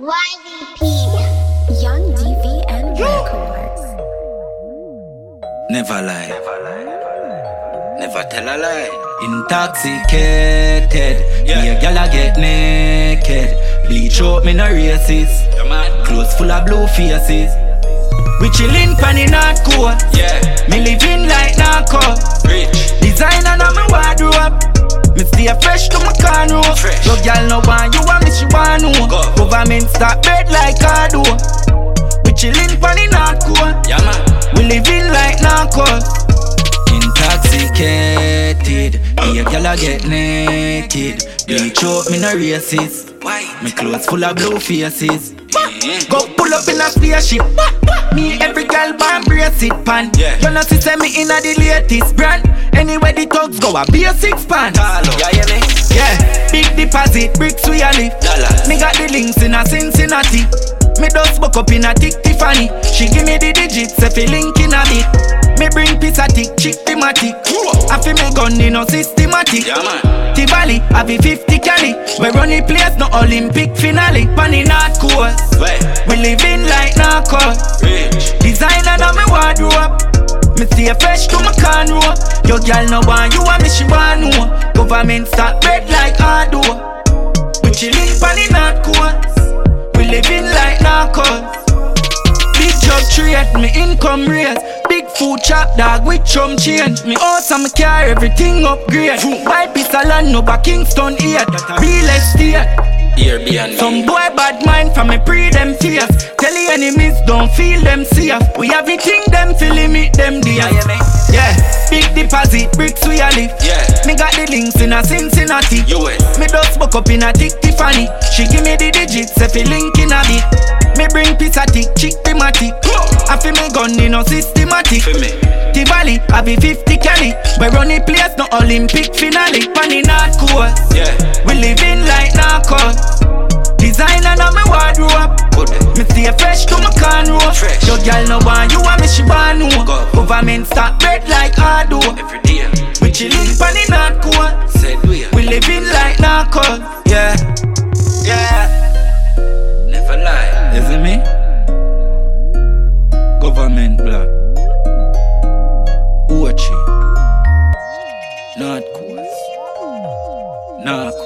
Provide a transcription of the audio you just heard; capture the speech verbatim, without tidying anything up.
Y V P, Young D V and Records. Never lie, never tell a lie. Intoxicated, yeah, yeah, gyal a get naked. Bleach out me no racist. Clothes full of blue faces. We chillin' pan in hardcore. Yeah, me living like narco. Rich designer na me wardrobe. Me stay fresh to my corner. Your girl no want you want me, she want know. Go. Government start bed like I do. We chillin' pan in hardcore. Yeah man, we living like narcos. Intoxicated, yeah, girl I get naked. Bleach out me no racist. Me clothes full of blue faces. Mm-hmm. Go pull up in a spaceship. Me every girl born brace it pan. Yeah. You know see say me inna the latest brand. Anywhere the thugs go a be a six pan. Yeah, yeah, me. Yeah, big deposit, bricks we a live. Me got the links in a Cincinnati. Me dust buck up in a Tick Tiffany. She give me the digits, if you link in a bit. Me bring piece of tick, chick thematic. I feel me gun in no systematic. Yeah, man. Tivoli, I be fifty cali. We run the place, no Olympic finale. Pan in hardcore. We living like narcos. Rich designer na me wardrobe. Me stay fresh to my corner. Your girl no want you want me, she want know. Government start bread like hard door. We chillin' pan in hardcore. We living like narcos. Big job trade, me income raise. Big food chop dog with chum change. Me awesome car, everything upgrade. Buy piece of land over Kingston eight. Real estate Airbnb. Some boy bad mind from me pre them fears. Tell the enemies don't feel them safe. We have everything them to limit them dear. Yeah, big deposit, bricks we a live. Yeah, me got the links in a Cincinnati. U S Me dust buck up in a Tick Tiffany. She give me the digits, if you link in a bit. Me bring piece of tick, chick thematic. I feel me gun in no systematic. Tivoli, I be fifty cali. We run the place, no Olympic finale. Pan in hardcore. Yeah, we living like narcos. Designer na me wardrobe. Me stay fresh to my corner. Your girl no want you want me, she want know. Go. Government start bread like hard do. Every day we chillin' pan in hardcore. We, we living like narcos. Yeah, yeah. Never lie. Is it me? Government black. Uchi. Not course. Not